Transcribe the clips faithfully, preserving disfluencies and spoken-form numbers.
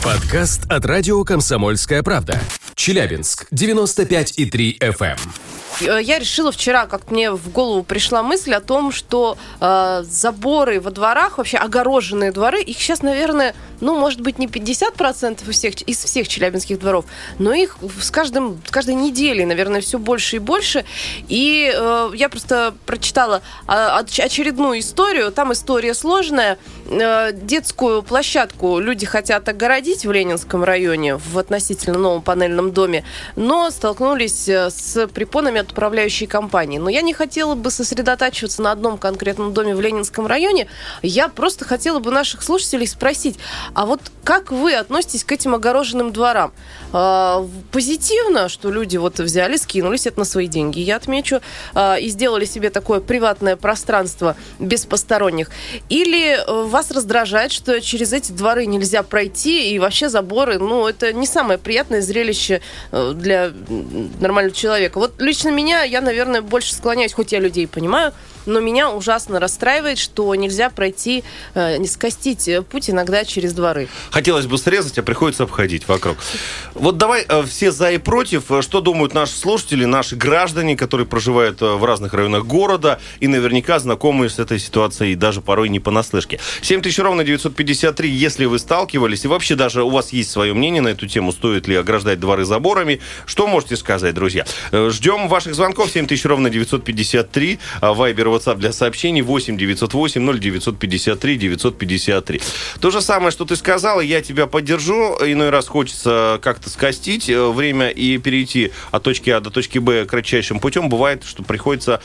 Подкаст от радио «Комсомольская правда». Челябинск, девяносто пять и три эф эм. Я решила вчера, как мне в голову пришла мысль о том, что э, заборы во дворах, вообще огороженные дворы, их сейчас, наверное, ну, может быть, не пятьдесят процентов из всех, из всех челябинских дворов, но их с, каждым, с каждой неделей, наверное, все больше и больше. И э, я просто прочитала очередную историю. Там история сложная. Э, детскую площадку люди хотят огородить в Ленинском районе, в относительно новом панельном доме, но столкнулись с препонами от управляющей компании. Но я не хотела бы сосредотачиваться на одном конкретном доме в Ленинском районе. Я просто хотела бы наших слушателей спросить, а вот как вы относитесь к этим огороженным дворам? А, позитивно, что люди вот взяли, скинулись, это на свои деньги, я отмечу, а, и сделали себе такое приватное пространство без посторонних? Или вас раздражает, что через эти дворы нельзя пройти, и вообще заборы, ну, это не самое приятное зрелище для нормального человека? Вот лично меня, я, наверное, больше склоняюсь, хоть я людей понимаю, но меня ужасно расстраивает, что нельзя пройти, э, не скостить путь иногда через дворы. Хотелось бы срезать, а приходится обходить вокруг. Вот давай э, все за и против. Что думают наши слушатели, наши граждане, которые проживают в разных районах города и наверняка знакомы с этой ситуацией даже порой не понаслышке. семь тысяч ровно девятьсот пятьдесят три, если вы сталкивались, и вообще даже у вас есть свое мнение на эту тему, стоит ли ограждать дворы заборами, что можете сказать, друзья? Ждем ваших звонков. семь тысяч ровно девятьсот пятьдесят три. Вайбер, WhatsApp для сообщений восемь девятьсот восемь ноль девятьсот пятьдесят три девятьсот пятьдесят три. То же самое, что ты сказала, я тебя поддержу. Иной раз хочется как-то скостить время и перейти от точки А до точки Б кратчайшим путем. Бывает, что приходится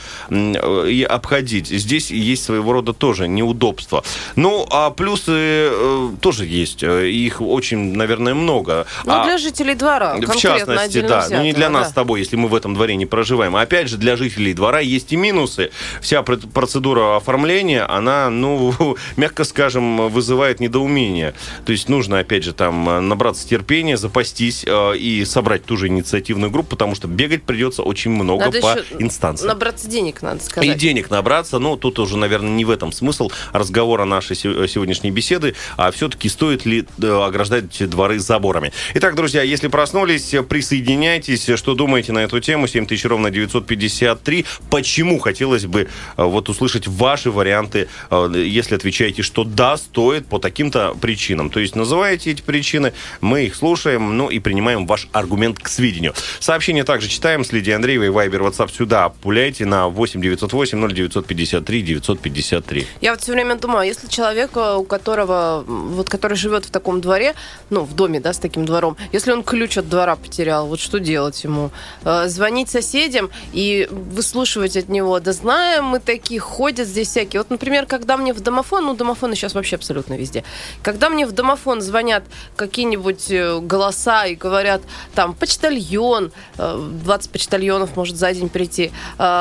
и обходить. Здесь есть своего рода тоже неудобства. Ну, а плюсы тоже есть. Их очень, наверное, много. Ну, а для жителей двора. В частности, да. Взятого, ну, не для да. нас с тобой, если мы в этом дворе не проживаем. А опять же, для жителей двора есть и минусы. Вся процедура оформления, она, ну, мягко скажем, вызывает недоумение. То есть нужно, опять же, там набраться терпения, запастись э, и собрать ту же инициативную группу, потому что бегать придется очень много надо по инстанциям. Набраться денег, надо сказать. И денег набраться, ну, тут уже, наверное, не в этом смысл разговора нашей сегодняшней беседы, а все-таки стоит ли ограждать дворы заборами. Итак, друзья, если проснулись, присоединяйтесь. Что думаете на эту тему? семь тысяч ровно девятьсот пятьдесят три. Почему? Хотелось бы вот услышать ваши варианты, если отвечаете, что да, стоит по таким-то причинам. То есть называете эти причины, мы их слушаем, ну и принимаем ваш аргумент к сведению. Сообщение также читаем с Лидией Андреевой, Вайбер, WhatsApp сюда. Пуляйте на восемь девятьсот восемь ноль девятьсот пятьдесят три девятьсот пятьдесят три. Я вот все время думаю, если человек, у которого, вот который живет в таком дворе, ну, в доме, да, с таким двором, если он ключ от двора потерял, вот что делать ему? Звонить соседям и выслушивать от него, да знаем мы такие, ходят здесь всякие. Вот, например, когда мне в домофон, ну, домофоны сейчас вообще абсолютно везде, когда мне в домофон звонят какие-нибудь голоса и говорят, там, почтальон, двадцать почтальонов может за день прийти,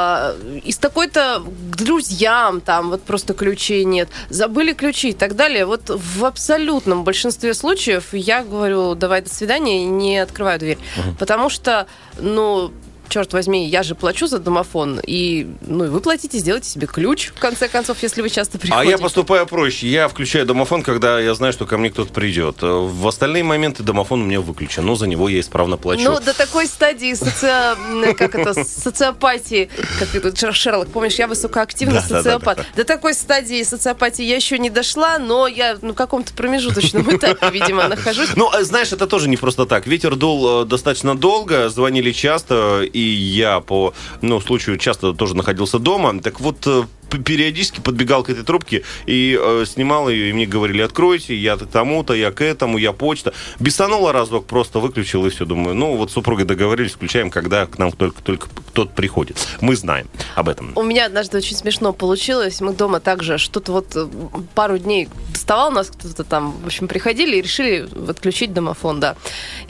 из такой-то к друзьям, там, вот просто ключей нет, забыли ключи и так далее, вот в абсолютном большинстве случаев я говорю, давай, до свидания, и не открываю дверь. Uh-huh. Потому что, ну, черт возьми, я же плачу за домофон, и, ну, и вы платите, сделайте себе ключ, в конце концов, если вы часто приходите. А я поступаю проще. Я включаю домофон, когда я знаю, что ко мне кто-то придет. В остальные моменты домофон у меня выключен, но за него я исправно плачу. Ну, до такой стадии соци... как это, социопатии, как это, Шерлок, помнишь, я высокоактивный да, социопат. Да, да, да. До такой стадии социопатии я еще не дошла, но я ну, в каком-то промежуточном этапе, видимо, нахожусь. Ну, знаешь, это тоже не просто так. Ветер дул достаточно долго, звонили часто, и я по ну, случаю часто тоже находился дома. Так вот, периодически подбегал к этой трубке и э, снимал ее, и мне говорили, откройте, я к тому-то, я к этому, я почта. Бесануло разок, просто выключил, и все. Думаю, ну, вот с супругой договорились, включаем, когда к нам только-только кто-то приходит. Мы знаем об этом. У меня однажды очень смешно получилось. Мы дома также что-то вот пару дней доставал нас кто-то там, в общем, приходили и решили отключить домофон, да.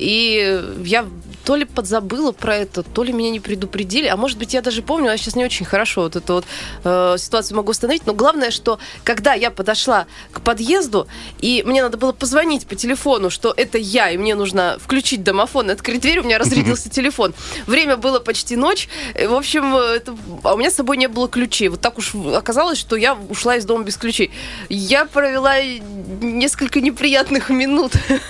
И я то ли подзабыла про это, то ли меня не предупредили, а может быть, я даже помню, я сейчас не очень хорошо вот эту вот э, ситуацию могу установить, но главное, что когда я подошла к подъезду, и мне надо было позвонить по телефону, что это я, и мне нужно включить домофон и открыть дверь, у меня разрядился телефон. Время было почти ночь, в общем, это, а у меня с собой не было ключей. Вот так уж оказалось, что я ушла из дома без ключей. Я провела несколько неприятных минут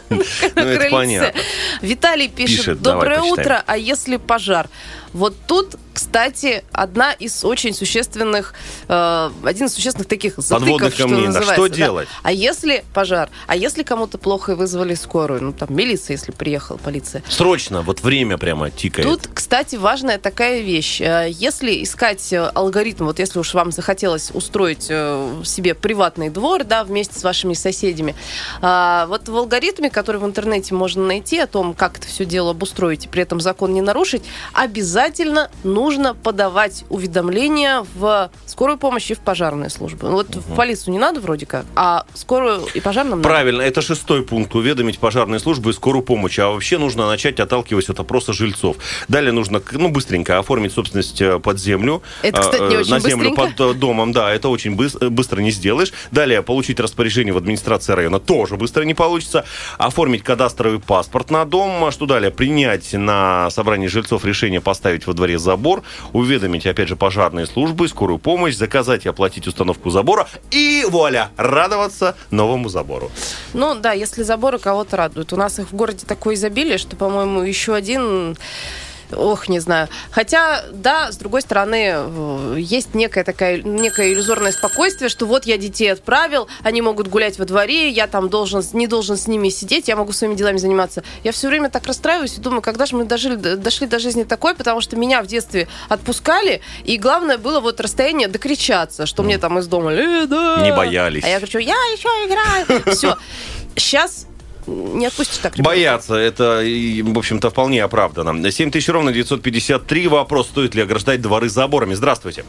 Ну, это понятно. Виталий пишет: доброе утро, а если пожар? Вот тут, кстати, одна из очень существенных, э, один из существенных таких затыков, что называется. Что делать? А если пожар? А если кому-то плохо и вызвали скорую? Ну, там, милиция, если приехала, полиция. Срочно, вот время прямо тикает. Тут, кстати, важная такая вещь. Если искать алгоритм, вот если уж вам захотелось устроить себе приватный двор, да, вместе с вашими соседями, вот в алгоритме, который в интернете можно найти, о том, как это все дело обустроить и при этом закон не нарушить, обязательно Обязательно нужно подавать уведомления в скорую помощь и в пожарные службы. Вот угу. в полицию не надо вроде как, а скорую и пожарным надо. Правильно, это шестой пункт. Уведомить пожарные службы и скорую помощь. А вообще нужно начать, отталкиваясь от опроса жильцов. Далее нужно, ну, быстренько оформить собственность под землю. Это, кстати, не очень на землю быстренько. Под домом, да, это очень быстро, быстро не сделаешь. Далее получить распоряжение в администрации района тоже быстро не получится. Оформить кадастровый паспорт на дом. Что далее? Принять на собрании жильцов решение поставить во дворе забор, уведомить, опять же, пожарные службы, скорую помощь, заказать и оплатить установку забора и, вуаля, радоваться новому забору. Ну да, если заборы кого-то радуют. У нас их в городе такое изобилие, что, по-моему, еще один... Ох, не знаю. Хотя, да, с другой стороны, есть некое, такая, некое иллюзорное спокойствие, что вот я детей отправил, они могут гулять во дворе, я там должен, не должен с ними сидеть, я могу своими делами заниматься. Я все время так расстраиваюсь и думаю, когда же мы дожили, дошли до жизни такой, потому что меня в детстве отпускали, и главное было вот расстояние докричаться, что mm. мне там из дома э, да. не боялись. А я кричу, я еще играю. Все. Сейчас не отпустишь так, ребята. Бояться, это, в общем-то, вполне оправдано. семь тысяч ровно девятьсот пятьдесят три. Вопрос, стоит ли ограждать дворы заборами. Здравствуйте.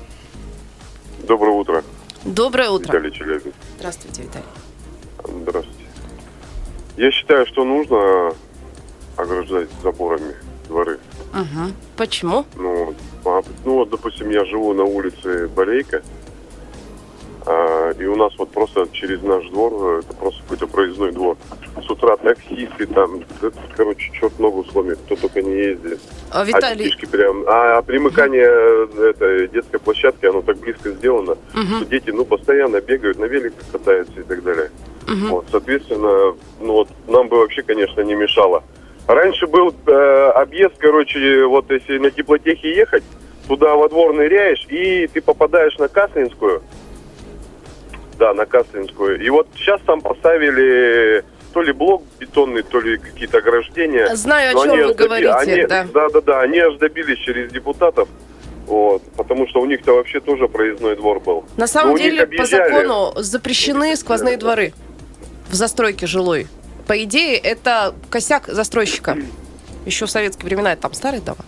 Доброе утро. Доброе утро. Виталий Челябинск. Здравствуйте, Виталий. Здравствуйте. Я считаю, что нужно ограждать заборами дворы. Угу. Почему? Ну, ну, вот, допустим, я живу на улице Борейка, а, и у нас вот просто через наш двор, это просто какой-то проездной двор. С утра таксисты там, это, короче, черт ногу сломит, кто только не ездит. А, Виталий... А, прям, а примыкание этой детской площадки, оно так близко сделано, угу. что дети, ну, постоянно бегают, на великах катаются и так далее. Угу. Вот, соответственно, ну вот нам бы вообще, конечно, не мешало. Раньше был э, объезд, короче, вот если на теплотехе ехать, туда во двор ныряешь, и ты попадаешь на Каслинскую. Да, на Каслинскую. И вот сейчас там поставили то ли блок бетонный, то ли какие-то ограждения. Знаю, о чем вы говорите, они, да. Да, да, да, они аж добились через депутатов. Вот, потому что у них-то вообще тоже проездной двор был. На самом деле, по закону запрещены сквозные дворы в застройке жилой. По идее, это косяк застройщика. Еще в советские времена, это там старые дома.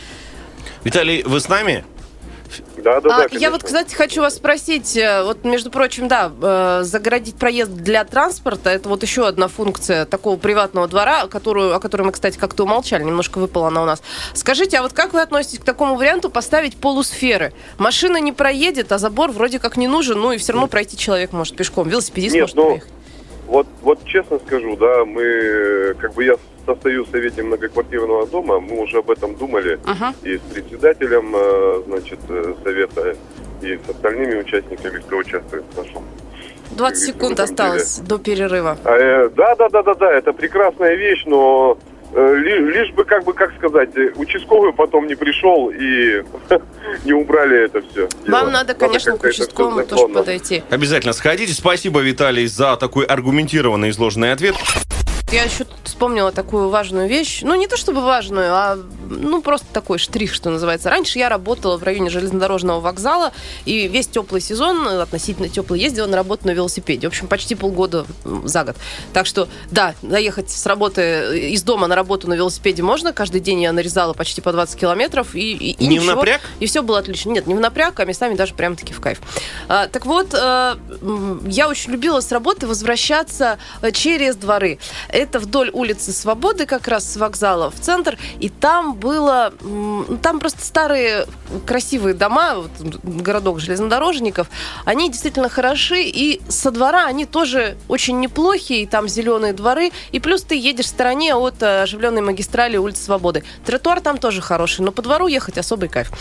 Виталий, вы с нами? Да, да, а, да. Я вот, кстати, хочу вас спросить, вот, между прочим, да, э, загородить проезд для транспорта, это вот еще одна функция такого приватного двора, которую, о которой мы, кстати, как-то умолчали, немножко выпала она у нас. Скажите, а вот как вы относитесь к такому варианту поставить полусферы? Машина не проедет, а забор вроде как не нужен, ну и все равно пройти человек может пешком, велосипедист Нет, может ну, проехать. Вот, вот честно скажу, да, мы, как бы я состою в совете многоквартирного дома, мы уже об этом думали uh-huh. и с председателем, значит, совета, и с остальными участниками, кто участвует в нашем. двадцать секунд осталось деле. До перерыва. А, э, да, да, да, да, да, это прекрасная вещь, но э, ли, лишь бы, как бы, как сказать, участковый потом не пришел и не убрали это все. Вам дело. Надо, конечно, надо к участковому тоже подойти. Обязательно сходите. Спасибо, Виталий, за такой аргументированный изложенный ответ. Я еще вспомнила такую важную вещь. Ну, не то чтобы важную, а ну просто такой штрих, что называется. Раньше я работала в районе железнодорожного вокзала, и весь теплый сезон, относительно теплый, ездила на работу на велосипеде. В общем, почти полгода за год. Так что, да, доехать с работы, из дома на работу на велосипеде можно. Каждый день я нарезала почти по двадцать километров. И, и, и не ничего. в напряг? И все было отлично. Нет, не в напряг, а местами даже прям-таки в кайф. А, так вот, а, я очень любила с работы возвращаться через дворы. Это вдоль улицы Свободы, как раз с вокзала в центр. И там было... Там просто старые красивые дома, вот, городок железнодорожников. Они действительно хороши. И со двора они тоже очень неплохие. И там зеленые дворы. И плюс ты едешь в стороне от оживленной магистрали улицы Свободы. Тротуар там тоже хороший. Но по двору ехать особый кайф.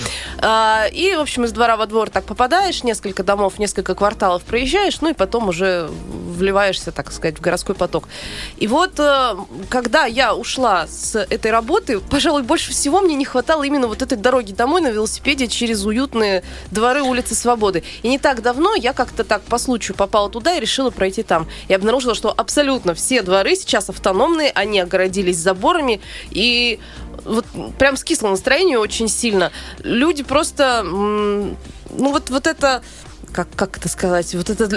И, в общем, из двора во двор так попадаешь. Несколько домов, несколько кварталов проезжаешь. Ну и потом уже вливаешься, так сказать, в городской поток. И вот вот, э, когда я ушла с этой работы, пожалуй, больше всего мне не хватало именно вот этой дороги домой на велосипеде через уютные дворы улицы Свободы. И не так давно я как-то так по случаю попала туда и решила пройти там. И обнаружила, что абсолютно все дворы сейчас автономные, они огородились заборами, и вот прям скисло настроение очень сильно. Люди просто, ну вот, вот это... Как, как это сказать, вот эта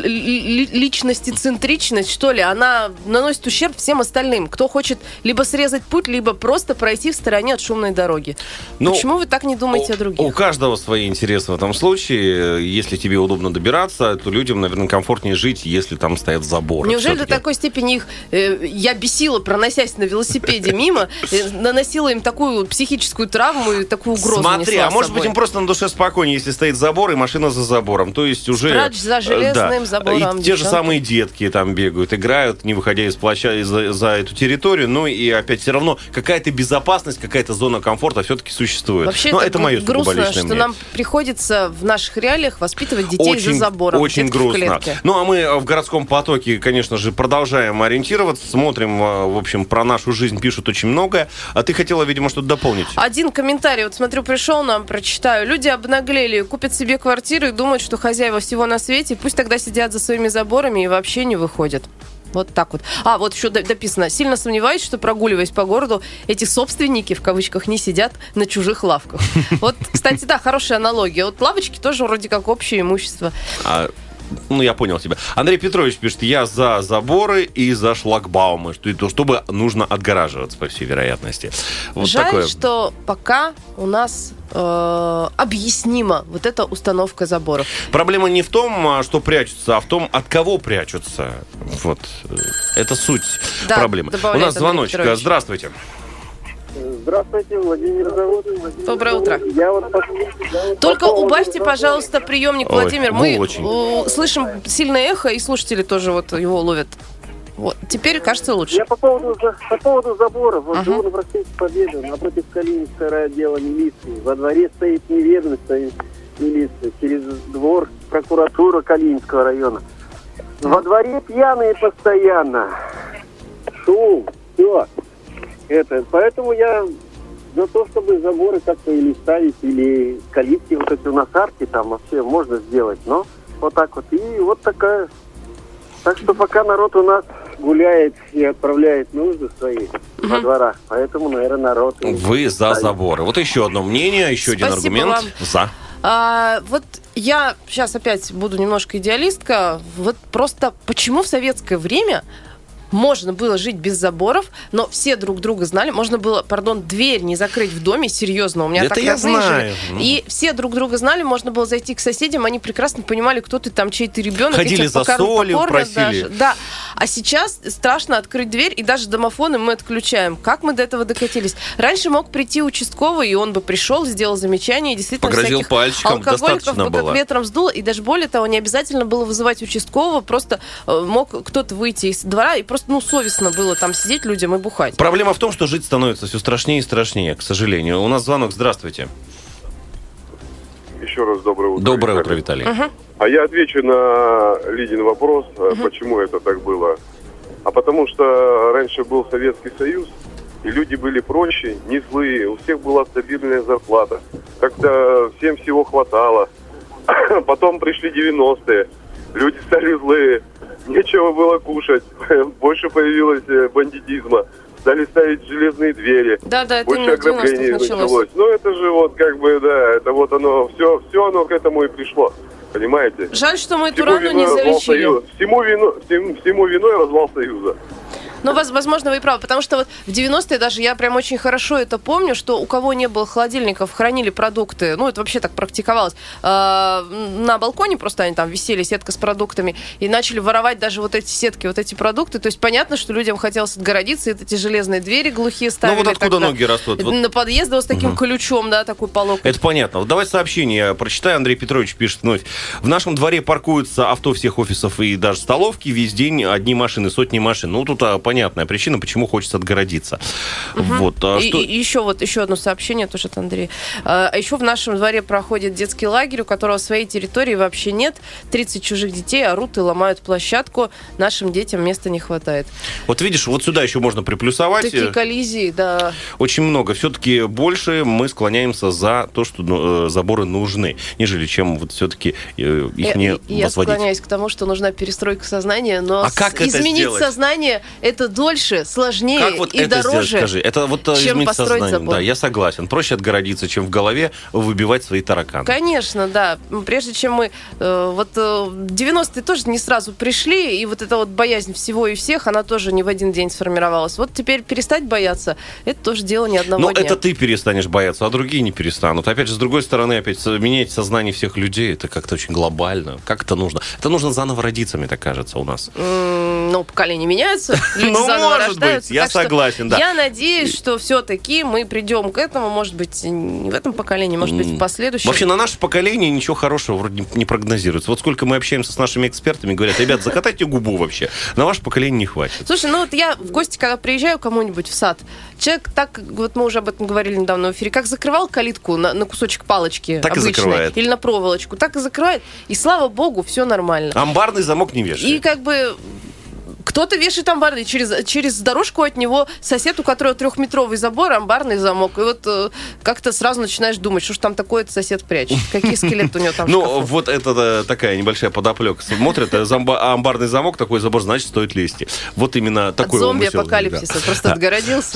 личностицентричность, что ли, она наносит ущерб всем остальным. Кто хочет либо срезать путь, либо просто пройти в стороне от шумной дороги. Ну, почему вы так не думаете у, о других? У каждого свои интересы в этом случае. Если тебе удобно добираться, то людям, наверное, комфортнее жить, если там стоят заборы. Неужели все-таки? до такой степени их э, я бесила, проносясь на велосипеде мимо, э, наносила им такую психическую травму и такую угрозу Смотри, несла а может собой. быть им просто на душе спокойнее, если стоит забор и машина за забором. То есть уже... Страч за железным да. забором. И те же самые детки там бегают, играют, не выходя из плаща за, за эту территорию. Ну и опять все равно какая-то безопасность, какая-то зона комфорта все-таки существует. Вообще, Но это, это мое грустно, личное что мнение. нам приходится в наших реалиях воспитывать детей очень, за забором. Очень грустно. Ну, а мы в городском потоке, конечно же, продолжаем ориентироваться, смотрим, в общем, про нашу жизнь пишут очень многое. А ты хотела, видимо, что-то дополнить. Один комментарий, вот смотрю, пришел нам, прочитаю. Люди обнаглели, купят себе квартиры и думают, что хозяева всего на свете, пусть тогда сидят за своими заборами и вообще не выходят. Вот так вот. А, вот еще дописано. Сильно сомневаюсь, что, прогуливаясь по городу, эти собственники, в кавычках, не сидят на чужих лавках. Вот, кстати, да, хорошая аналогия. Вот лавочки тоже вроде как общее имущество. А... Ну, я понял тебя. Андрей Петрович пишет, я за заборы и за шлагбаумы, что, чтобы нужно отгораживаться, по всей вероятности. Вот Жаль, такое. что пока у нас э, объяснима вот эта установка заборов. Проблема не в том, что прячутся, а в том, от кого прячутся. Вот. Это суть Да, проблемы. У нас звоночек. Петрович. Здравствуйте. Здравствуйте, Владимир зовут. Доброе утро. Я вот, Только убавьте, пожалуйста, приемник, Ой, Владимир. гул Мы очень. э, слышим сильное эхо, и слушатели тоже вот его ловят. Вот. Теперь, кажется, лучше. Я по поводу, по поводу заборов. Вот Ага. живу на проспекте Победы, напротив Калининского райотдела милиции. Во дворе стоит неведомость, стоит милиция. Через двор прокуратура Калининского района. Во дворе пьяные постоянно. Шум, все. Это, поэтому я за то, чтобы заборы как-то или ставить, или калитки, вот эти у нас арки там вообще можно сделать, но вот так вот. И вот такая. Так что пока народ у нас гуляет и отправляет нужды свои Угу. во дворах, поэтому, наверное, народ... Вы за заборы. Вот еще одно мнение, еще один Спасибо аргумент. вам. За. А, вот я сейчас опять буду немножко идеалистка. Вот просто почему в советское время можно было жить без заборов, но все друг друга знали. Можно было, пардон, дверь не закрыть в доме, серьезно, у меня Это так я родные знаю. жили. И все друг друга знали, можно было зайти к соседям, они прекрасно понимали, кто ты там, чей ты ребенок. Ходили за солью, просили. Даже. Да. А сейчас страшно открыть дверь, и даже домофоны мы отключаем. Как мы до этого докатились? Раньше мог прийти участковый, и он бы пришел, сделал замечание, и действительно Погрозил всяких пальчиком, алкоголиков достаточно бы как было. ветром сдуло, и даже более того, не обязательно было вызывать участкового, просто э, мог кто-то выйти из двора, и просто, ну, совестно было там сидеть людям и бухать. Проблема в том, что жить становится все страшнее и страшнее, к сожалению. У нас звонок. Здравствуйте. Еще раз доброе утро. Доброе утро, Виталий. Угу. А я отвечу на Лидин вопрос, угу. почему это так было. А потому что раньше был Советский Союз, и люди были проще, не злые, у всех была стабильная зарплата. Как-то всем всего хватало. Потом пришли девяностые, люди стали злые, нечего было кушать, больше появилось бандитизма, стали ставить железные двери, Да, да, это больше именно в ограблений девяностых началось. началось. Ну это же вот как бы, да, это вот оно, все, все оно к этому и пришло, понимаете? Жаль, что мы эту Всему рану не виной развал залечили. Союза. Всему, вину, всему, всему виной развал Союза. Ну, возможно, вы и правы, потому что вот в девяностые даже я прям очень хорошо это помню, что у кого не было холодильников, хранили продукты, ну, это вообще так практиковалось, э, на балконе просто они там висели, сетка с продуктами, и начали воровать даже вот эти сетки, вот эти продукты, то есть понятно, что людям хотелось отгородиться, и эти железные двери глухие ставили. Ну, вот откуда тогда. ноги растут? Вот. На подъезды вот с таким угу. ключом, да, такой полок. Это понятно. Вот давай сообщение я прочитаю. Андрей Петрович пишет вновь. В нашем дворе паркуются авто всех офисов и даже столовки. Весь день одни машины, сотни машин. Ну, тут понятная причина, почему хочется отгородиться. Угу. Вот. А и, что... и еще вот еще одно сообщение тоже от Андрея. А еще в нашем дворе проходит детский лагерь, у которого своей территории вообще нет. тридцать чужих детей орут и ломают площадку. Нашим детям места не хватает. Вот видишь, вот сюда еще можно приплюсовать. Такие коллизии, да. Очень много. Все-таки больше мы склоняемся за то, что ну, заборы нужны, нежели чем вот все-таки э, их я, не я возводить. склоняюсь к тому, что нужна перестройка сознания, но а как это изменить сделать? сознание это дольше, сложнее как вот и это дороже, сделать, скажи? Это вот чем изменить построить сознание. забор. Да, я согласен. Проще отгородиться, чем в голове выбивать свои тараканы. Конечно, да. Прежде чем мы... Э, вот э, девяностые тоже не сразу пришли, и вот эта вот боязнь всего и всех, она тоже не в один день сформировалась. Вот теперь перестать бояться, это тоже дело не одного Но дня. это ты перестанешь бояться, а другие не перестанут. Опять же, с другой стороны, опять менять сознание всех людей, это как-то очень глобально. Как это нужно? Это нужно заново родиться, мне так кажется, у нас. Mm, ну, поколения меняются, люди ну, заново может рождаются. быть, я так согласен, да. Я надеюсь, что все-таки мы придем к этому, может быть, не в этом поколении, может быть, в последующем. Вообще, на наше поколение ничего хорошего вроде не прогнозируется. Вот сколько мы общаемся с нашими экспертами, говорят, ребят, закатайте губу вообще. На ваше поколение не хватит. Слушай, ну вот я в гости, когда приезжаю к кому-нибудь в сад, человек так, вот мы уже об этом говорили недавно в эфире, как закрывал калитку на, на кусочек палочки так обычной, и закрывает. Или на проволочку, так и закрывает, и слава богу, все нормально. Амбарный замок не вешает. И как бы... Кто-то вешает амбарный, через, через дорожку от него сосед, у которого трехметровый забор, амбарный замок. И вот э, как-то сразу начинаешь думать, что ж там такое этот сосед прячет. Какие скелеты у него там в шкафу. Ну, вот это такая небольшая подоплека. Смотрят, амбарный замок, такой забор, значит, стоит лезть. Вот именно такой От зомби-апокалипсиса просто отгородился.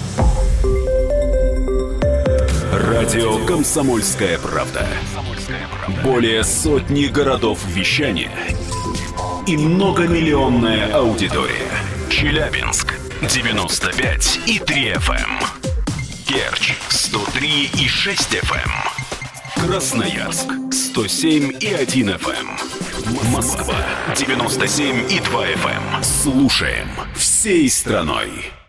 Радио «Комсомольская правда». Более сотни городов вещания и многомиллионная аудитория. Челябинск девяносто пять и три эф эм. Керчь сто три и шесть эф эм. Красноярск сто семь и один эф эм. Москва девяносто семь и два эф эм. Слушаем всей страной.